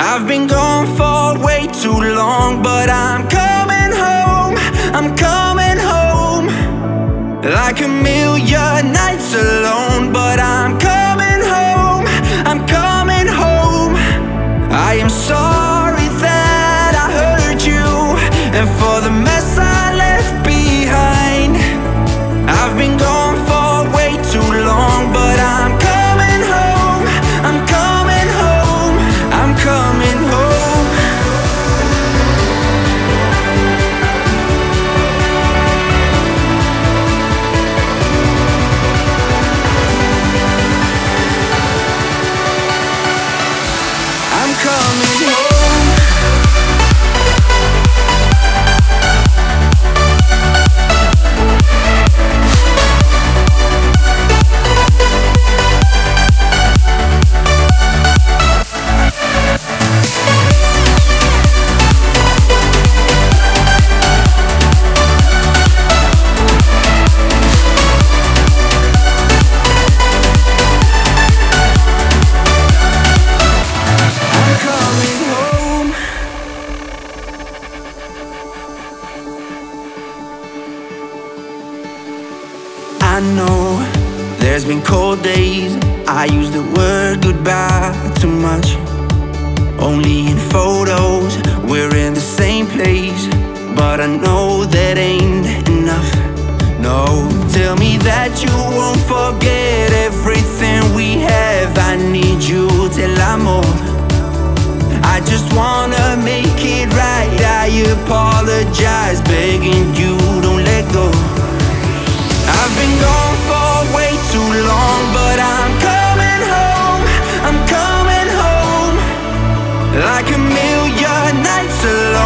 I've been gone for way too long, but I'm coming home, I'm coming home. Like a million nights alone, but I'm coming home, I'm coming home. I am sorry that I hurt you, and for the mess I left behind. I've been gone for way too long, but I'm coming home, I'm coming home, I'm coming home. I'm coming home. I know there's been cold days I use the word goodbye too much. Only in photos we're in the same place, but I know that ain't enough. No, tell me that you won't forget everything we have. I need you till I'm old. I just wanna make it right. I apologize, begging you don't let go. I've been gone for way too long, but I'm coming home, I'm coming home. Like a million nights alone.